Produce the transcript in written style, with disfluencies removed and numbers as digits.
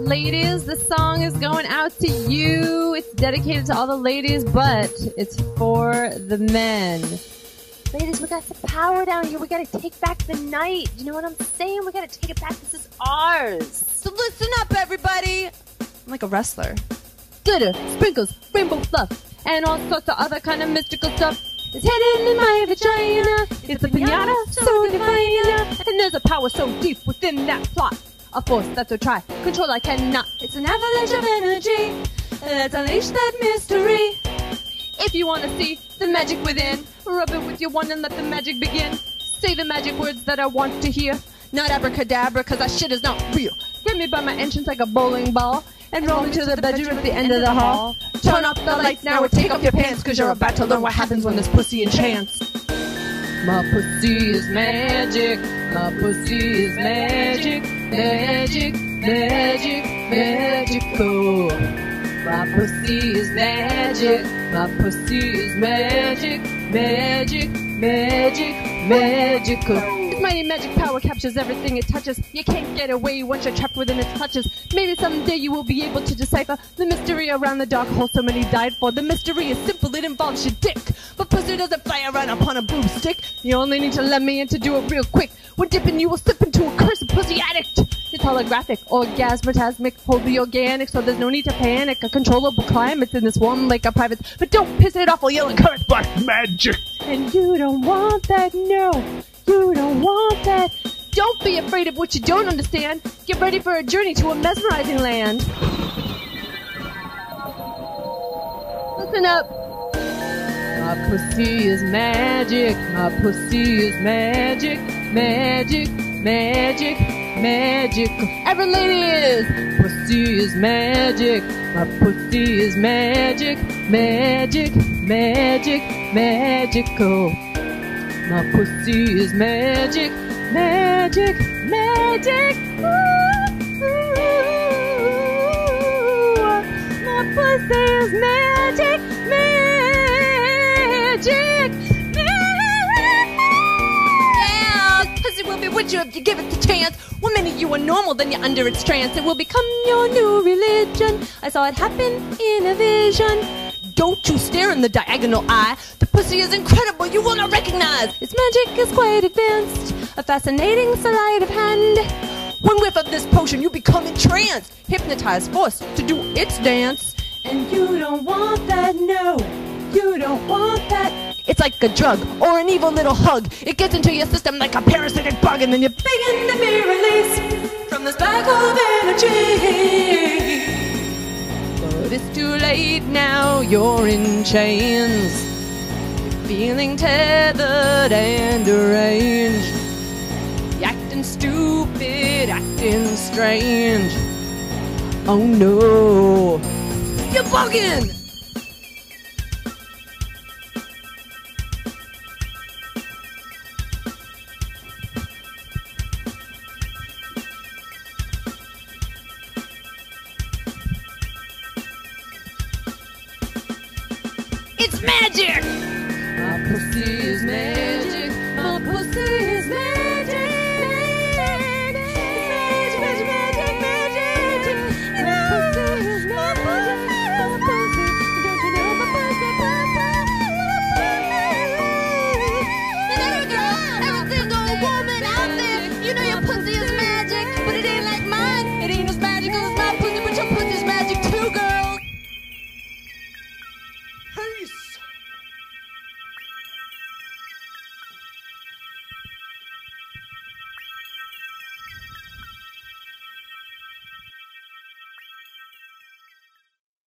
ladies, this song is going out to you. It's dedicated to all the ladies, but it's for the men. Ladies, we got some power down here. We gotta take back the night. You know what I'm saying? We gotta take it back. This is ours. So listen up, everybody. I'm like a wrestler. Glitter, sprinkles, rainbow fluff, and all sorts of other kind of mystical stuff. It's hidden in my vagina. It's a pinata so divine. And there's a power so deep within that plot. A force that's so try, control I cannot. It's an avalanche of energy. Let's unleash that mystery. If you want to see the magic within, rub it with your wand and let the magic begin. Say the magic words that I want to hear. Not abracadabra, cause that shit is not real. Grab me by my entrance like a bowling ball and roll me to the bedroom at the end of the hall. Turn off the lights now or take off your pants, cause you're about to learn what happens when this pussy enchants. My pussy is magic. My pussy is magic. Magic, magic, magical. My pussy is magic. My pussy is magic. Magic, magic, magical. Its mighty magic power captures everything it touches. You can't get away once you're trapped within its clutches. Maybe someday you will be able to decipher the mystery around the dark hole so many died for. The mystery is simple, it involves your dick. But pussy doesn't fly around upon a broomstick. You only need to let me in to do it real quick. When dipping you will slip into a cursed pussy addict. It's holographic, orgasmatasmic, wholly organic, so there's no need to panic. A controllable climate's in this one like a private. But don't piss it off or you'll incur black magic. And you don't want that, no. You don't want that. Don't be afraid of what you don't understand. Get ready for a journey to a mesmerizing land. Listen up. My pussy is magic. My pussy is magic. Magic, magic, magic. Every ladies, pussy is magic. My pussy is magic. Magic, magic, magical. My pussy is magic. Magic, magic. Ooh, ooh. My pussy is magic. Magic. Pussy will be with you if you give it the chance. One minute you are normal, then you're under its trance. It will become your new religion. I saw it happen in a vision. Don't you stare in the diagonal eye. The pussy is incredible, you will not recognize. Its magic is quite advanced, a fascinating sleight of hand. One whiff of this potion, you become entranced, hypnotized, forced to do its dance. And you don't want that, no. You don't want that. It's like a drug or an evil little hug. It gets into your system like a parasitic bug, and then you begin to be released from this bag of energy. But it's too late now, you're in chains. You're feeling tethered and deranged. You're acting stupid, acting strange. Oh no, you're bugging! It's magic!